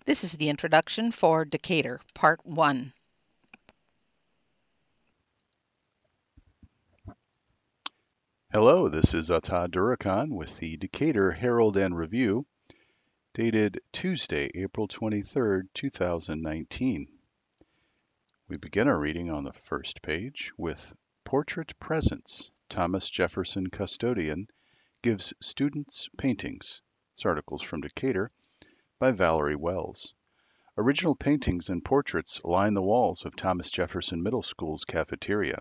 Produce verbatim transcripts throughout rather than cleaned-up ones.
This is the introduction for Decatur, Part one. Hello, this is Ata Durakan with the Decatur Herald and Review, dated Tuesday, April twenty-third, two thousand nineteen. We begin our reading on the first page with Portrait Presents. Thomas Jefferson Custodian gives students paintings. This article's from Decatur by Valerie Wells. Original paintings and portraits line the walls of Thomas Jefferson Middle School's cafeteria.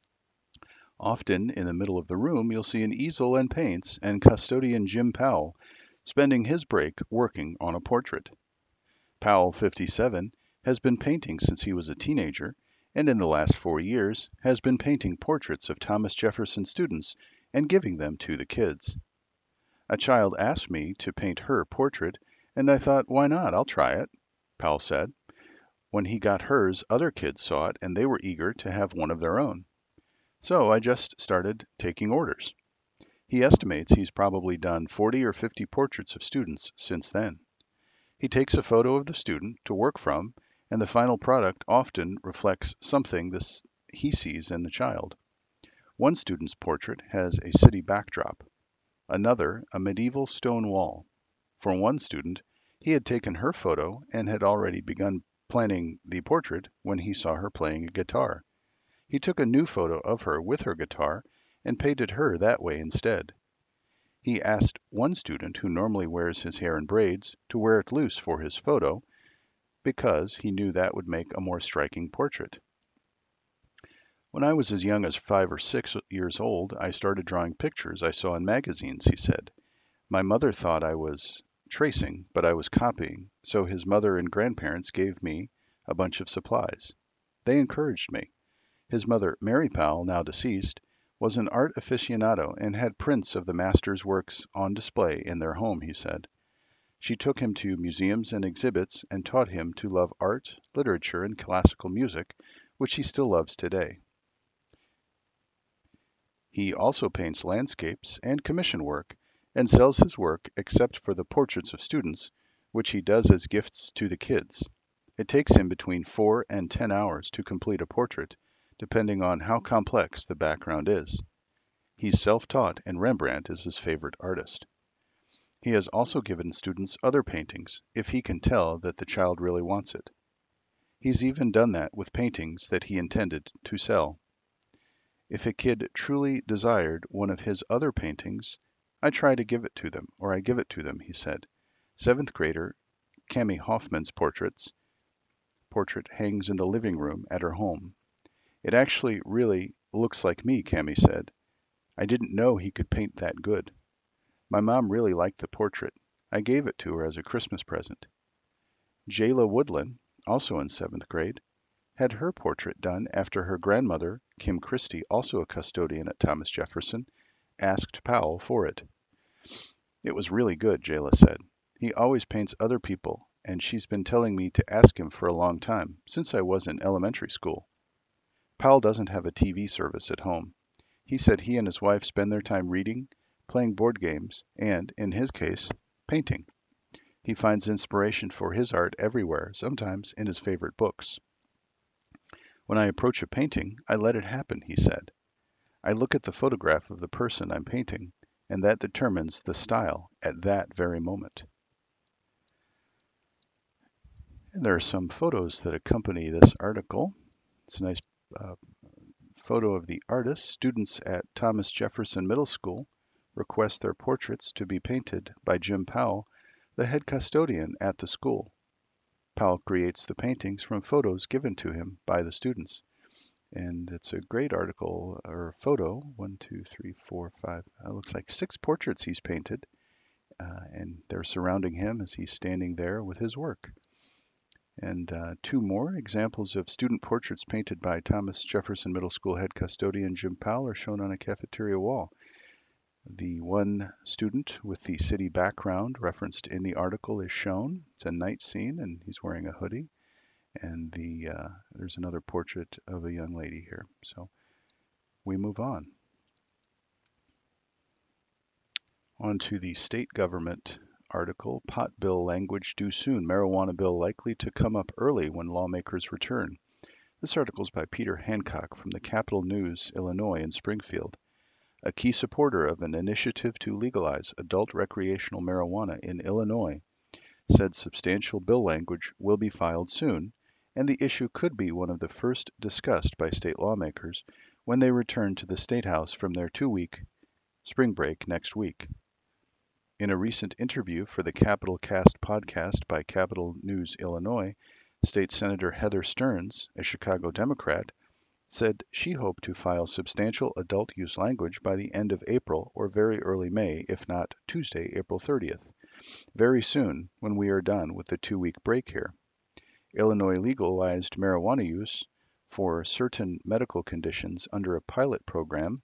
Often in the middle of the room, you'll see an easel and paints and custodian Jim Powell spending his break working on a portrait. Powell, fifty-seven, has been painting since he was a teenager, and in the last four years has been painting portraits of Thomas Jefferson students and giving them to the kids. A child asked me to paint her portrait, and I thought, why not? I'll try it, Powell said. When he got hers, other kids saw it and they were eager to have one of their own. So I just started taking orders. He estimates he's probably done forty or fifty portraits of students since then. He takes a photo of the student to work from, and the final product often reflects something this he sees in the child. One student's portrait has a city backdrop, another a medieval stone wall. For one student, he had taken her photo and had already begun planning the portrait when he saw her playing a guitar. He took a new photo of her with her guitar and painted her that way instead. He asked one student who normally wears his hair in braids to wear it loose for his photo because he knew that would make a more striking portrait. When I was as young as five or six years old, I started drawing pictures I saw in magazines, he said. My mother thought I was tracing, but I was copying, so his mother and grandparents gave me a bunch of supplies. They encouraged me. His mother, Mary Powell, now deceased, was an art aficionado and had prints of the master's works on display in their home, he said. She took him to museums and exhibits and taught him to love art, literature, and classical music, which he still loves today. He also paints landscapes and commission work and sells his work except for the portraits of students, which he does as gifts to the kids. It takes him between four and ten hours to complete a portrait, depending on how complex the background is. He's self-taught and Rembrandt is his favorite artist. He has also given students other paintings if he can tell that the child really wants it. He's even done that with paintings that he intended to sell. If a kid truly desired one of his other paintings, I try to give it to them, or I give it to them, he said. Seventh grader Cami Hoffman's portraits portrait hangs in the living room at her home. It actually really looks like me, Cami said. I didn't know he could paint that good. My mom really liked the portrait. I gave it to her as a Christmas present. Jayla Woodland, also in seventh grade, had her portrait done after her grandmother, Kim Christie, also a custodian at Thomas Jefferson, asked Powell for it. It was really good, Jayla said. He always paints other people, and she's been telling me to ask him for a long time, since I was in elementary school. Powell doesn't have a T V service at home. He said he and his wife spend their time reading, playing board games, and, in his case, painting. He finds inspiration for his art everywhere, sometimes in his favorite books. When I approach a painting, I let it happen, he said. I look at the photograph of the person I'm painting, and that determines the style at that very moment. And there are some photos that accompany this article. It's a nice uh, photo of the artist. Students at Thomas Jefferson Middle School request their portraits to be painted by Jim Powell, the head custodian at the school. Powell creates the paintings from photos given to him by the students. And it's a great article or photo. One, two, three, four, five. It looks like six portraits he's painted, uh, and they're surrounding him as he's standing there with his work. And uh, two more examples of student portraits painted by Thomas Jefferson Middle School head custodian Jim Powell are shown on a cafeteria wall. The one student with the city background referenced in the article is shown. It's a night scene, and he's wearing a hoodie. And the uh, there's another portrait of a young lady here. So we move on. On to the state government article, Pot Bill Language Due Soon, Marijuana Bill Likely to Come Up Early When Lawmakers Return. This article is by Peter Hancock from the Capital News, Illinois in Springfield. A key supporter of an initiative to legalize adult recreational marijuana in Illinois said substantial bill language will be filed soon, and the issue could be one of the first discussed by state lawmakers when they return to the State House from their two-week spring break next week. In a recent interview for the Capital Cast podcast by Capital News Illinois, State Senator Heather Stearns, a Chicago Democrat, said she hoped to file substantial adult use language by the end of April or very early May, if not Tuesday, April thirtieth. Very soon, when we are done with the two-week break here. Illinois legalized marijuana use for certain medical conditions under a pilot program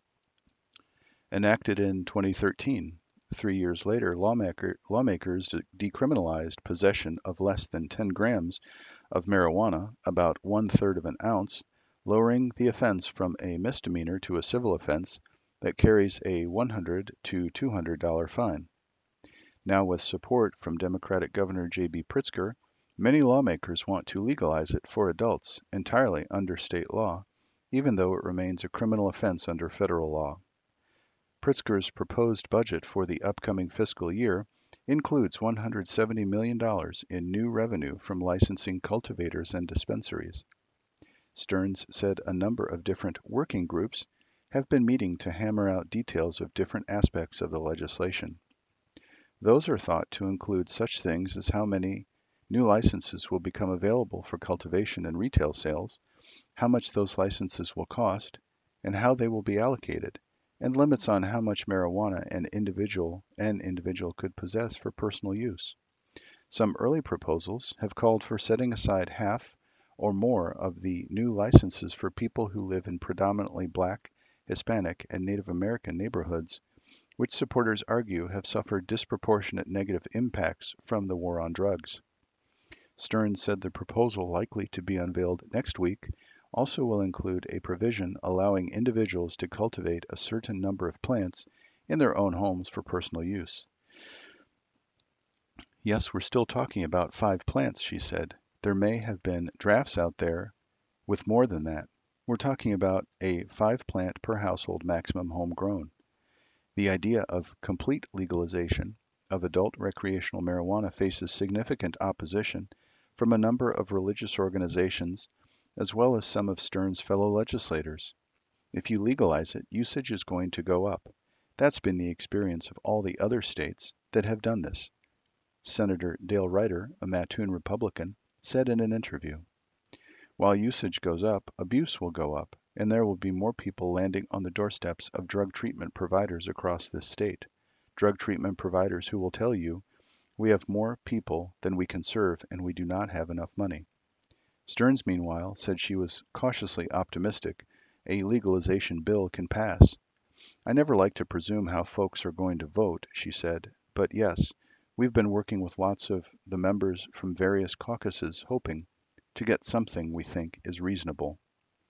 enacted in twenty thirteen. Three years later, lawmaker, lawmakers decriminalized possession of less than ten grams of marijuana, about one-third of an ounce, lowering the offense from a misdemeanor to a civil offense that carries a one hundred to two hundred dollars fine. Now, with support from Democratic Governor J B Pritzker, many lawmakers want to legalize it for adults entirely under state law, even though it remains a criminal offense under federal law. Pritzker's proposed budget for the upcoming fiscal year includes one hundred seventy million dollars in new revenue from licensing cultivators and dispensaries. Stearns said a number of different working groups have been meeting to hammer out details of different aspects of the legislation. Those are thought to include such things as how many new licenses will become available for cultivation and retail sales, how much those licenses will cost, and how they will be allocated, and limits on how much marijuana an individual an individual could possess for personal use. Some early proposals have called for setting aside half or more of the new licenses for people who live in predominantly Black, Hispanic, and Native American neighborhoods, which supporters argue have suffered disproportionate negative impacts from the war on drugs. Stearns said the proposal, likely to be unveiled next week, also will include a provision allowing individuals to cultivate a certain number of plants in their own homes for personal use. Yes, we're still talking about five plants, she said. There may have been drafts out there with more than that. We're talking about a five plant per household maximum homegrown. The idea of complete legalization of adult recreational marijuana faces significant opposition from a number of religious organizations as well as some of Stearns' fellow legislators. If you legalize it, usage is going to go up. That's been the experience of all the other states that have done this, Senator Dale Ryder, a Mattoon Republican, said in an interview. While usage goes up, abuse will go up, and there will be more people landing on the doorsteps of drug treatment providers across this state. Drug treatment providers who will tell you, we have more people than we can serve and we do not have enough money. Stearns, meanwhile, said she was cautiously optimistic a legalization bill can pass. I never like to presume how folks are going to vote, she said, but yes, we've been working with lots of the members from various caucuses hoping to get something we think is reasonable.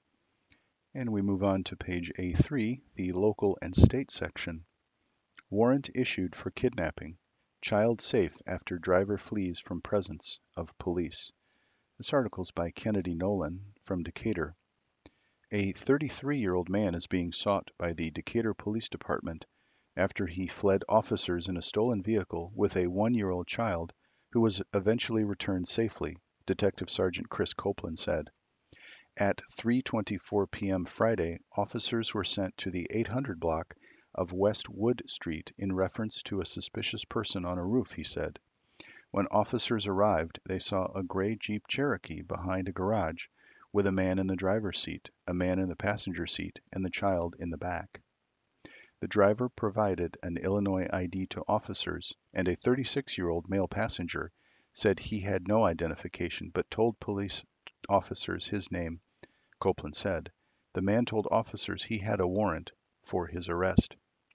And we move on to page A three, the local and state section. Warrant issued for kidnapping. Child safe after driver flees from presence of police. This article is by Kennedy Nolan from Decatur. A thirty-three-year-old man is being sought by the Decatur Police Department after he fled officers in a stolen vehicle with a one-year-old child who was eventually returned safely, Detective Sergeant Chris Copeland said. At three twenty-four p m Friday, officers were sent to the eight hundred block of West Wood Street in reference to a suspicious person on a roof, he said. When officers arrived, they saw a gray Jeep Cherokee behind a garage with a man in the driver's seat, a man in the passenger seat, and the child in the back. The driver provided an Illinois I D to officers, and a thirty-six-year-old male passenger said he had no identification but told police officers his name, Copeland said. The man told officers he had a warrant for his arrest.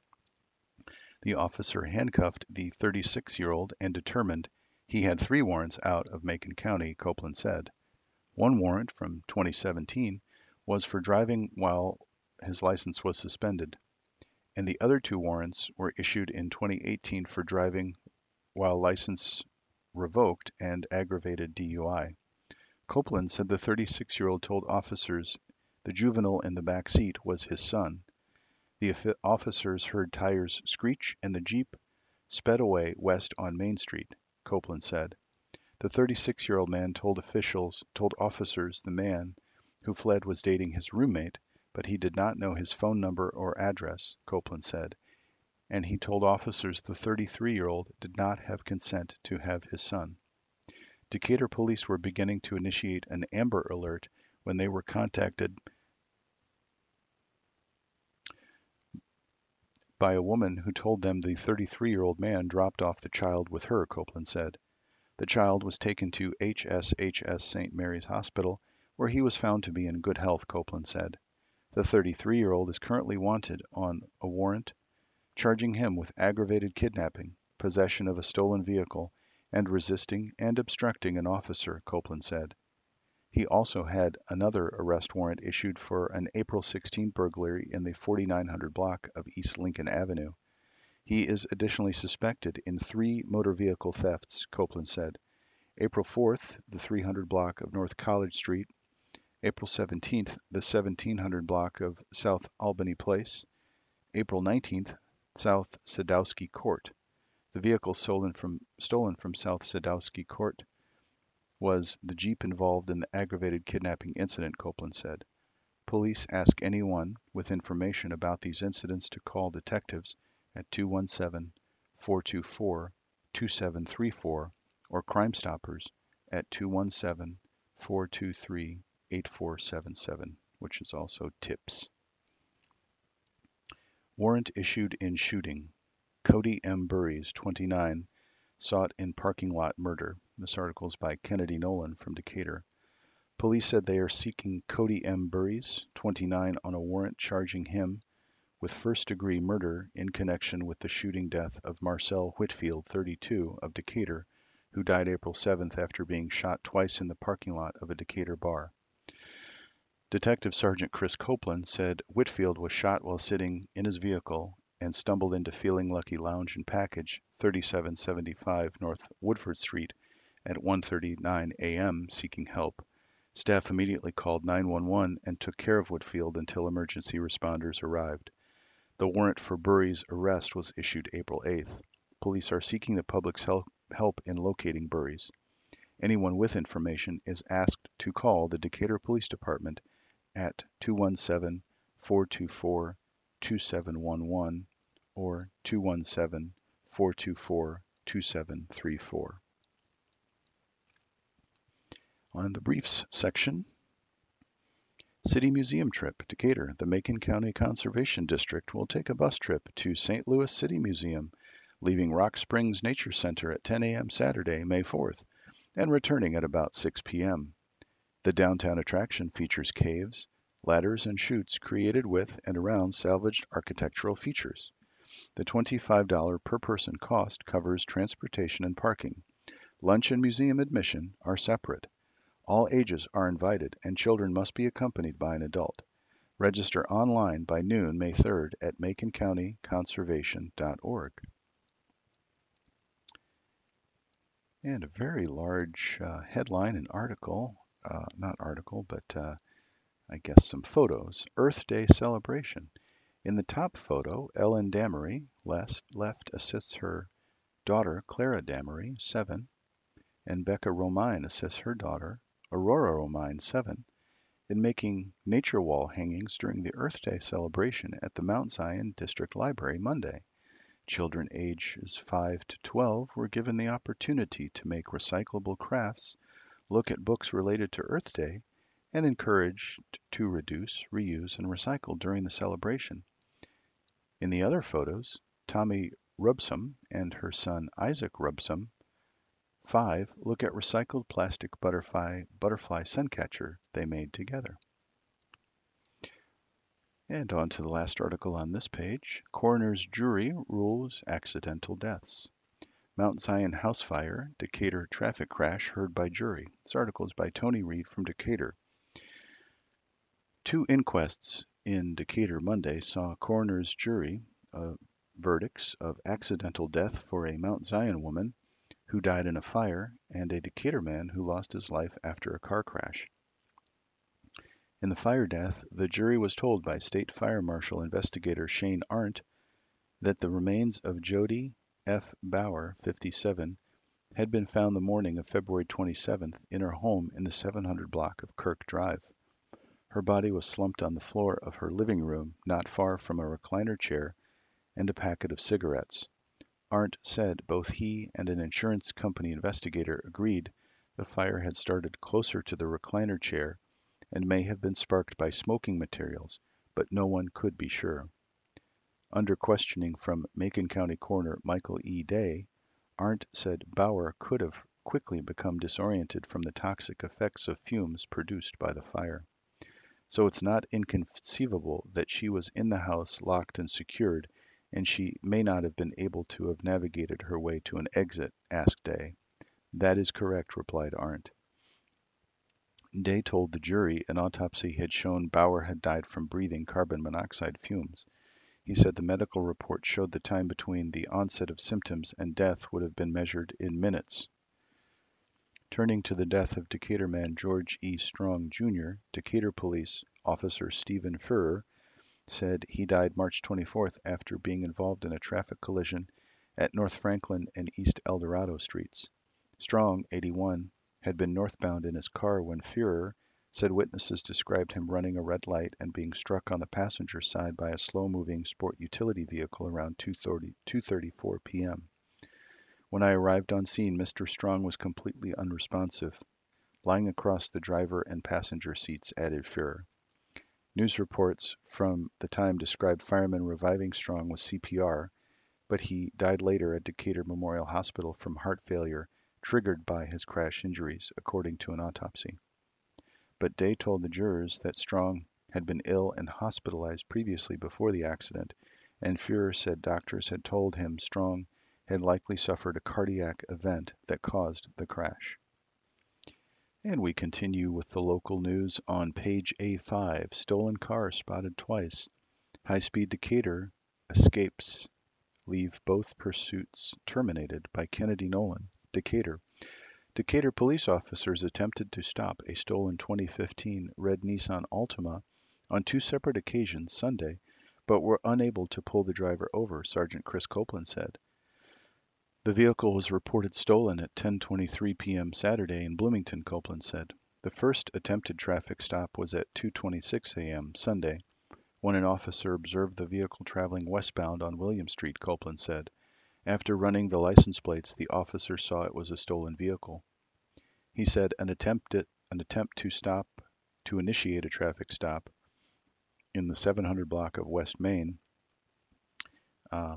The officer handcuffed the thirty-six-year-old and determined he had three warrants out of Macon County, Copeland said. One warrant from twenty seventeen was for driving while his license was suspended, and the other two warrants were issued in twenty eighteen for driving while license revoked and aggravated D U I. Copeland said the thirty-six-year-old told officers the juvenile in the back seat was his son. The officers heard tires screech and the Jeep sped away west on Main Street, Copeland said. The thirty-six-year-old man told officials, told officers the man who fled was dating his roommate, but he did not know his phone number or address, Copeland said, and he told officers the thirty-three-year-old did not have consent to have his son. Decatur police were beginning to initiate an Amber Alert when they were contacted by a woman who told them the thirty-three-year-old man dropped off the child with her, Copeland said. The child was taken to H S H S Saint Mary's Hospital, where he was found to be in good health, Copeland said. The thirty-three-year-old is currently wanted on a warrant charging him with aggravated kidnapping, possession of a stolen vehicle, and resisting and obstructing an officer, Copeland said. He also had another arrest warrant issued for an April sixteenth burglary in the forty-nine hundred block of East Lincoln Avenue. He is additionally suspected in three motor vehicle thefts, Copeland said. April fourth, the three hundred block of North College Street. April seventeenth, the seventeen hundred block of South Albany Place. April nineteenth, South Sadowski Court. The vehicle stolen from, stolen from South Sadowski Court was the Jeep involved in the aggravated kidnapping incident, Copeland said. Police ask anyone with information about these incidents to call detectives at two one seven, four two four, two seven three four or Crime Stoppers at two one seven, four two three, eight four seven seven, which is also tips. Warrant issued in shooting. Cody M. Burries, twenty-nine, sought in parking lot murder. This article is by Kennedy Nolan from Decatur. Police said they are seeking Cody M. Burries, twenty-nine, on a warrant charging him with first-degree murder in connection with the shooting death of Marcel Whitfield, thirty-two, of Decatur, who died April seventh after being shot twice in the parking lot of a Decatur bar. Detective Sergeant Chris Copeland said Whitfield was shot while sitting in his vehicle and stumbled into Feeling Lucky Lounge and Package, thirty-seven seventy-five North Woodford Street, at one thirty-nine a m seeking help. Staff immediately called nine one one and took care of Whitfield until emergency responders arrived. The warrant for Burries' arrest was issued April eighth. Police are seeking the public's help, help in locating Burries. Anyone with information is asked to call the Decatur Police Department at two one seven, four two four, two seven one one or two one seven, four two four, two seven three four. On the briefs section, City Museum trip, Decatur. The Macon County Conservation District will take a bus trip to Saint Louis City Museum, leaving Rock Springs Nature Center at ten a m Saturday, May fourth, and returning at about six p m The downtown attraction features caves, ladders, and chutes created with and around salvaged architectural features. The twenty-five dollars per person cost covers transportation and parking. Lunch and museum admission are separate. All ages are invited, and children must be accompanied by an adult. Register online by noon, May third at macon county conservation dot org. And a very large uh, headline and article, uh, not article, but uh, I guess some photos. Earth Day celebration. In the top photo, Ellen Damery, left, left assists her daughter, Clara Damery, seven, and Becca Romine assists her daughter, Aurora Romine, seven, in making nature wall hangings during the Earth Day celebration at the Mount Zion District Library Monday. Children ages five to twelve were given the opportunity to make recyclable crafts, look at books related to Earth Day, and encouraged to reduce, reuse, and recycle during the celebration. In the other photos, Tommy Rubsum and her son Isaac Rubsum, five, look at recycled plastic butterfly, butterfly suncatcher they made together. And on to the last article on this page. Coroner's jury rules accidental deaths. Mount Zion house fire, Decatur traffic crash heard by jury. This article is by Tony Reed from Decatur. Two inquests in Decatur Monday saw coroner's jury uh, verdicts of accidental death for a Mount Zion woman who died in a fire, and a Decatur man who lost his life after a car crash. In the fire death, the jury was told by State Fire Marshal Investigator Shane Arndt that the remains of Jody F. Bauer, fifty-seven, had been found the morning of February twenty-seventh in her home in the seven hundred block of Kirk Drive. Her body was slumped on the floor of her living room, not far from a recliner chair and a packet of cigarettes. Arndt said both he and an insurance company investigator agreed the fire had started closer to the recliner chair and may have been sparked by smoking materials, but no one could be sure. Under questioning from Macon County Coroner Michael E. Day, Arndt said Bauer could have quickly become disoriented from the toxic effects of fumes produced by the fire. So it's not inconceivable that she was in the house locked and secured, and she may not have been able to have navigated her way to an exit, asked Day. That is correct, replied Arndt. Day told the jury an autopsy had shown Bauer had died from breathing carbon monoxide fumes. He said the medical report showed the time between the onset of symptoms and death would have been measured in minutes. Turning to the death of Decatur man George E. Strong, Junior, Decatur Police Officer Stephen Furrer said he died March twenty-fourth after being involved in a traffic collision at North Franklin and East El Dorado streets. Strong, eighty-one, had been northbound in his car when Furrer said witnesses described him running a red light and being struck on the passenger side by a slow-moving sport utility vehicle around two thirty-four p m When I arrived on scene, Mister Strong was completely unresponsive, lying across the driver and passenger seats, added Furrer. News reports from the time described firemen reviving Strong with C P R, but he died later at Decatur Memorial Hospital from heart failure triggered by his crash injuries, according to an autopsy. But Day told the jurors that Strong had been ill and hospitalized previously before the accident, and Furrer said doctors had told him Strong had likely suffered a cardiac event that caused the crash. And we continue with the local news on page A five. Stolen car spotted twice. High-speed Decatur escapes leave both pursuits terminated by Kennedy Nolan, Decatur. Decatur police officers attempted to stop a stolen twenty fifteen red Nissan Altima on two separate occasions Sunday, but were unable to pull the driver over, Sergeant Chris Copeland said. The vehicle was reported stolen at ten twenty-three p m Saturday in Bloomington, Copeland said. The first attempted traffic stop was at two twenty-six a m Sunday, when an officer observed the vehicle traveling westbound on William Street, Copeland said. After running the license plates, the officer saw it was a stolen vehicle. He said an attempt, at, an attempt to stop, to initiate a traffic stop in the seven hundred block of West Main, uh,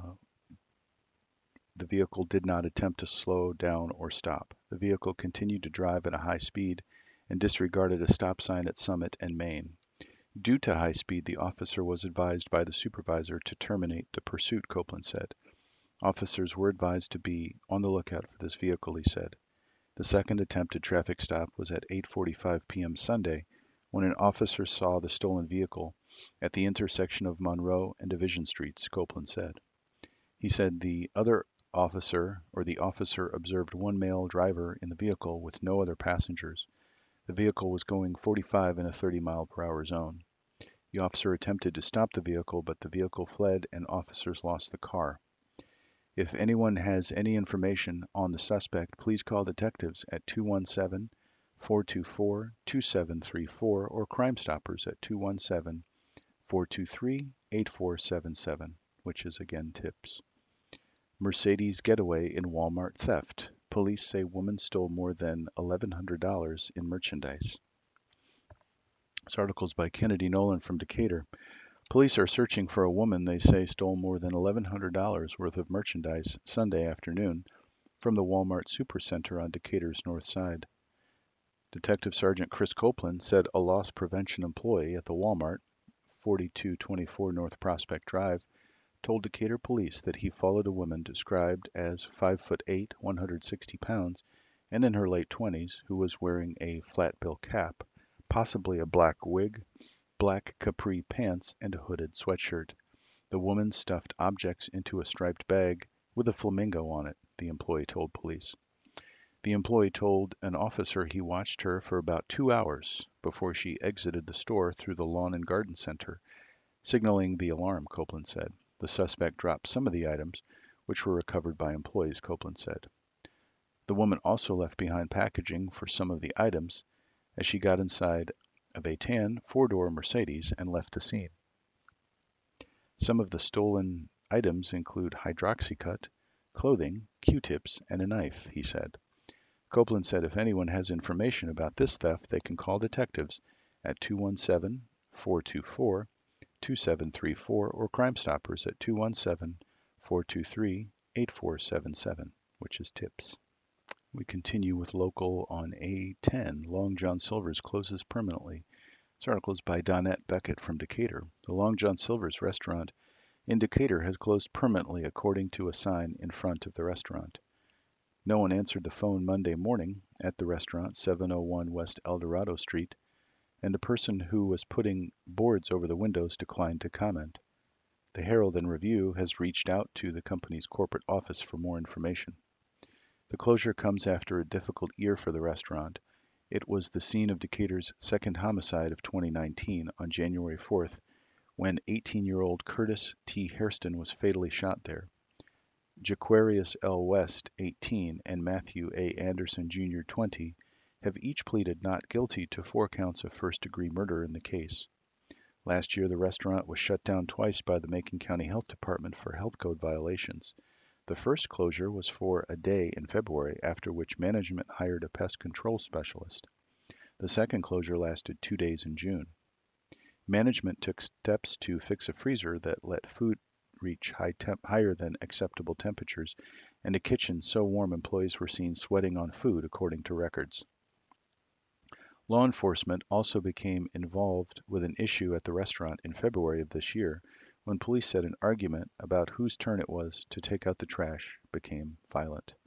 the vehicle did not attempt to slow down or stop. The vehicle continued to drive at a high speed and disregarded a stop sign at Summit and Main. Due to high speed, the officer was advised by the supervisor to terminate the pursuit, Copeland said. Officers were advised to be on the lookout for this vehicle, he said. The second attempted traffic stop was at eight forty-five p m Sunday, when an officer saw the stolen vehicle at the intersection of Monroe and Division Streets, Copeland said. He said the other officer or the officer observed one male driver in the vehicle with no other passengers. The vehicle was going forty-five in a thirty mile per hour zone. The officer attempted to stop the vehicle, but the vehicle fled and officers lost the car. If anyone has any information on the suspect, please call detectives at two one seven, four two four, two seven three four or Crime Stoppers at two one seven, four two three, eight four seven seven, which is again tips. Mercedes getaway in Walmart theft. Police say woman stole more than eleven hundred dollars in merchandise. This article is by Kennedy Nolan from Decatur. Police are searching for a woman they say stole more than eleven hundred dollars worth of merchandise Sunday afternoon from the Walmart Supercenter on Decatur's north side. Detective Sergeant Chris Copeland said a loss prevention employee at the Walmart, forty-two twenty-four North Prospect Drive, told Decatur police that he followed a woman described as five foot eight, one hundred sixty pounds, and in her late twenties, who was wearing a flat bill cap, possibly a black wig, black capri pants, and a hooded sweatshirt. The woman stuffed objects into a striped bag with a flamingo on it, the employee told police. The employee told an officer he watched her for about two hours before she exited the store through the lawn and garden center, signaling the alarm, Copeland said. The suspect dropped some of the items, which were recovered by employees, Copeland said. The woman also left behind packaging for some of the items as she got inside of a tan four-door Mercedes and left the scene. Some of the stolen items include Hydroxycut, clothing, Q-tips, and a knife, he said. Copeland said if anyone has information about this theft, they can call detectives at two one seven, four two four, two seven three four or Crime Stoppers at two one seven, four two three, eight four seven seven, which is tips. We continue with local on A ten. Long John Silver's closes permanently. This article is by Donette Beckett from Decatur. The Long John Silver's restaurant in Decatur has closed permanently according to a sign in front of the restaurant. No one answered the phone Monday morning at the restaurant, seven oh one West Eldorado Street, and the person who was putting boards over the windows declined to comment. The Herald and Review has reached out to the company's corporate office for more information. The closure comes after a difficult year for the restaurant. It was the scene of Decatur's second homicide of twenty nineteen on January fourth, when eighteen-year-old Curtis T. Hairston was fatally shot there. Jaquarius L. West, eighteen, and Matthew A. Anderson, Junior, twenty, have each pleaded not guilty to four counts of first-degree murder in the case. Last year, the restaurant was shut down twice by the Macon County Health Department for health code violations. The first closure was for a day in February, after which management hired a pest control specialist. The second closure lasted two days in June. Management took steps to fix a freezer that let food reach high temp higher than acceptable temperatures, and a kitchen so warm employees were seen sweating on food, according to records. Law enforcement also became involved with an issue at the restaurant in February of this year, when police said an argument about whose turn it was to take out the trash became violent.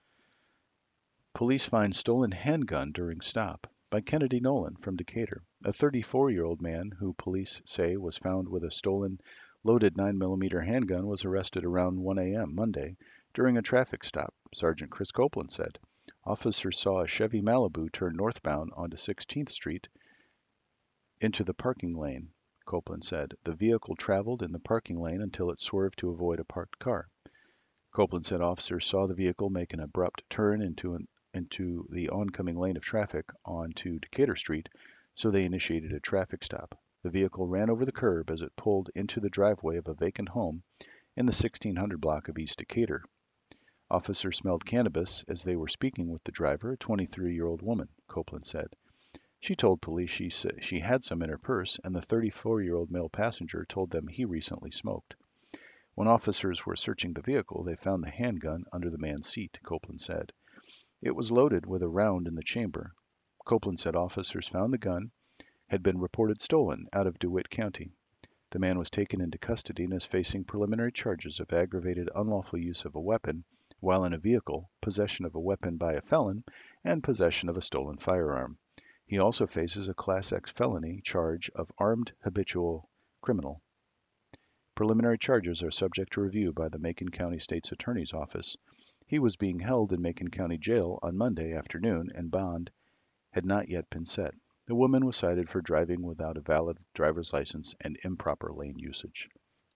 Police find stolen handgun during stop, by Kennedy Nolan from Decatur. A thirty-four-year-old man who police say was found with a stolen loaded nine millimeter handgun was arrested around one a m Monday during a traffic stop, Sergeant Chris Copeland said. Officers saw a Chevy Malibu turn northbound onto sixteenth Street into the parking lane, Copeland said. The vehicle traveled in the parking lane until it swerved to avoid a parked car. Copeland said officers saw the vehicle make an abrupt turn into an into the oncoming lane of traffic onto Decatur Street, so they initiated a traffic stop. The vehicle ran over the curb as it pulled into the driveway of a vacant home in the sixteen hundred block of East Decatur. Officers smelled cannabis as they were speaking with the driver, a twenty-three-year-old woman, Copeland said. She told police she, she had some in her purse, and the thirty-four-year-old male passenger told them he recently smoked. When officers were searching the vehicle, they found the handgun under the man's seat, Copeland said. It was loaded with a round in the chamber. Copeland said officers found the gun had been reported stolen out of DeWitt County. The man was taken into custody and is facing preliminary charges of aggravated unlawful use of a weapon while in a vehicle, possession of a weapon by a felon, and possession of a stolen firearm. He also faces a Class X felony charge of armed habitual criminal. Preliminary charges are subject to review by the Macon County State's Attorney's Office. He was being held in Macon County Jail on Monday afternoon, and bond had not yet been set. The woman was cited for driving without a valid driver's license and improper lane usage.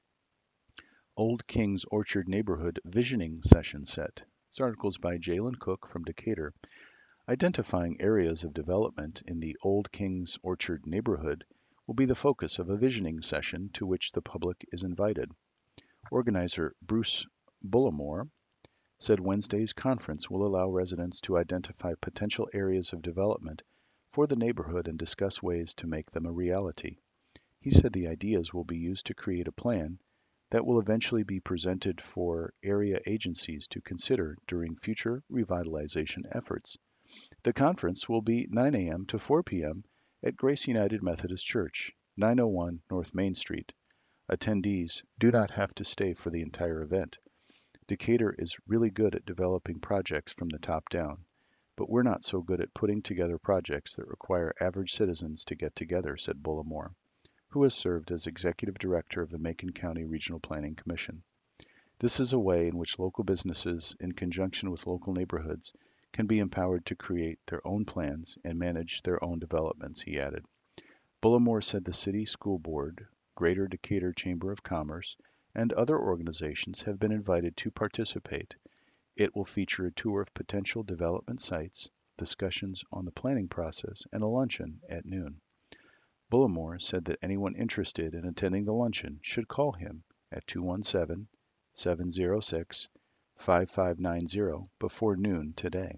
Old Kings Orchard Neighborhood Visioning Session set. This article is by Jalen Cook from Decatur. Identifying areas of development in the Old Kings Orchard neighborhood will be the focus of a visioning session to which the public is invited. Organizer Bruce Bullimore said Wednesday's conference will allow residents to identify potential areas of development for the neighborhood and discuss ways to make them a reality. He said the ideas will be used to create a plan that will eventually be presented for area agencies to consider during future revitalization efforts. The conference will be nine a m to four p m at Grace United Methodist Church, nine oh one North Main Street. Attendees do not have to stay for the entire event. Decatur is really good at developing projects from the top down, but we're not so good at putting together projects that require average citizens to get together, said Bullimore, who has served as executive director of the Macon County Regional Planning Commission. This is a way in which local businesses, in conjunction with local neighborhoods, can be empowered to create their own plans and manage their own developments, he added. Bullimore said the City School Board, Greater Decatur Chamber of Commerce, and other organizations have been invited to participate. It will feature a tour of potential development sites, discussions on the planning process, and a luncheon at noon. Bullimore said that anyone interested in attending the luncheon should call him at two one seven, seven zero six, five five nine zero before noon today.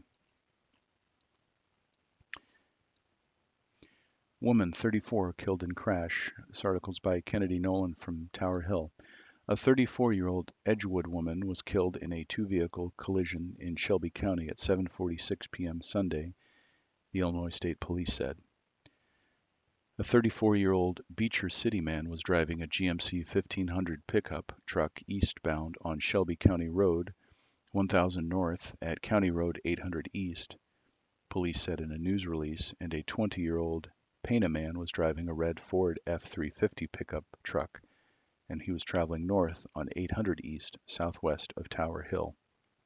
Woman, thirty-four, killed in crash. This article is by Kennedy Nolan from Tower Hill. A thirty-four-year-old Edgewood woman was killed in a two-vehicle collision in Shelby County at seven forty-six p m Sunday, the Illinois State Police said. A thirty-four-year-old Beecher City man was driving a G M C fifteen hundred pickup truck eastbound on Shelby County Road, one thousand north at County Road eight hundred east, police said in a news release, and a twenty-year-old Pana man was driving a red Ford F three fifty pickup truck, and he was traveling north on eight hundred east, southwest of Tower Hill.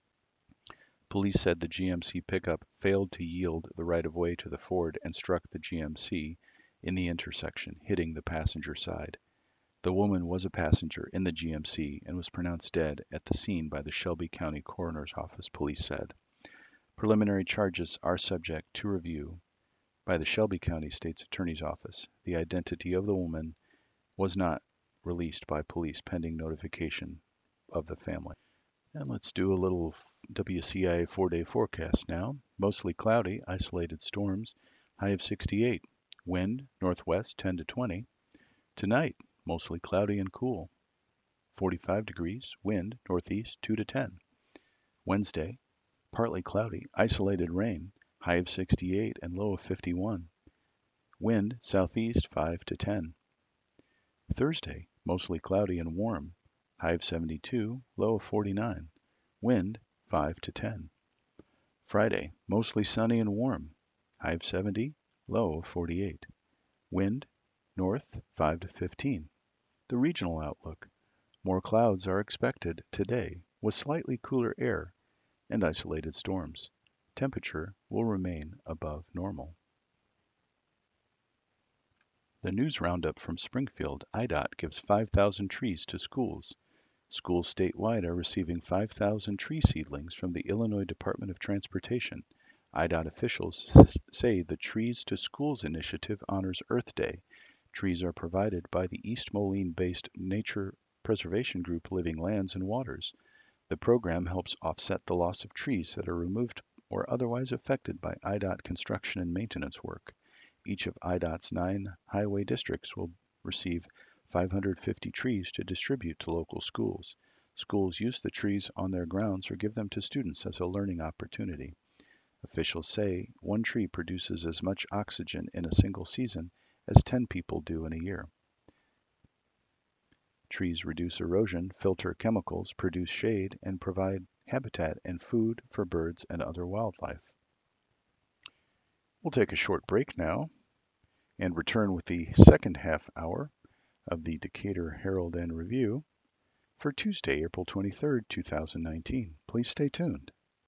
Police said the G M C pickup failed to yield the right-of-way to the Ford and struck the G M C in the intersection, hitting the passenger side. The woman was a passenger in the G M C and was pronounced dead at the scene by the Shelby County Coroner's Office, police said. Preliminary charges are subject to review by the Shelby County State's Attorney's Office. The identity of the woman was not released by police pending notification of the family. And let's do a little W C I A four-day forecast now. Mostly cloudy, isolated storms, high of sixty-eight. Wind, northwest ten to twenty. Tonight, mostly cloudy and cool, forty-five degrees. Wind, northeast two to ten. Wednesday, partly cloudy, isolated rain, high of sixty-eight and low of fifty-one. Wind, southeast five to ten. Thursday, mostly cloudy and warm, high of seventy-two, low of forty-nine. Wind, five to ten. Friday, mostly sunny and warm, high of seventy, low of forty-eight. Wind, north, five to fifteen. The regional outlook. More clouds are expected today with slightly cooler air and isolated storms. Temperature will remain above normal. The news roundup from Springfield. I D O T gives five thousand trees to schools. Schools statewide are receiving five thousand tree seedlings from the Illinois Department of Transportation. I D O T officials say the Trees to Schools initiative honors Earth Day. Trees are provided by the East Moline-based nature preservation group Living Lands and Waters. The program helps offset the loss of trees that are removed or otherwise affected by I D O T construction and maintenance work. Each of I D O T's nine highway districts will receive five hundred fifty trees to distribute to local schools. Schools use the trees on their grounds or give them to students as a learning opportunity. Officials say one tree produces as much oxygen in a single season as ten people do in a year. Trees reduce erosion, filter chemicals, produce shade, and provide habitat and food for birds and other wildlife. We'll take a short break now and return with the second half hour of the Decatur Herald and Review for Tuesday, April twenty-third, two thousand nineteen. Please stay tuned.